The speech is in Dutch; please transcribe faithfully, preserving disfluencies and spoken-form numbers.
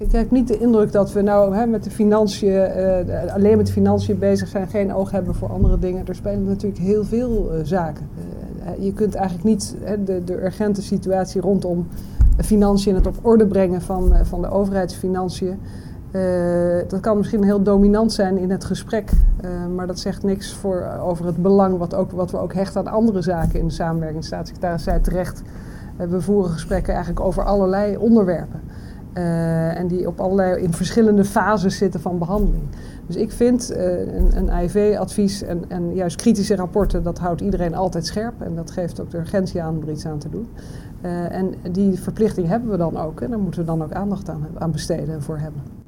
Ik heb niet de indruk dat we nou hè, met de financiën, uh, alleen met de financiën bezig zijn, geen oog hebben voor andere dingen. Er spelen natuurlijk heel veel uh, zaken. Uh, je kunt eigenlijk niet hè, de, de urgente situatie rondom financiën en het op orde brengen van, uh, van de overheidsfinanciën. Uh, dat kan misschien heel dominant zijn in het gesprek, uh, maar dat zegt niks voor, uh, over het belang wat, ook, wat we ook hechten aan andere zaken in de samenwerking. De staatssecretaris zei terecht, uh, we voeren gesprekken eigenlijk over allerlei onderwerpen. Uh, en die op allerlei in verschillende fases zitten van behandeling. Dus ik vind uh, een, een A I V-advies en, en juist kritische rapporten, dat houdt iedereen altijd scherp. En dat geeft ook de urgentie aan om er iets aan te doen. Uh, en die verplichting hebben we dan ook. En daar moeten we dan ook aandacht aan, aan besteden en voor hebben.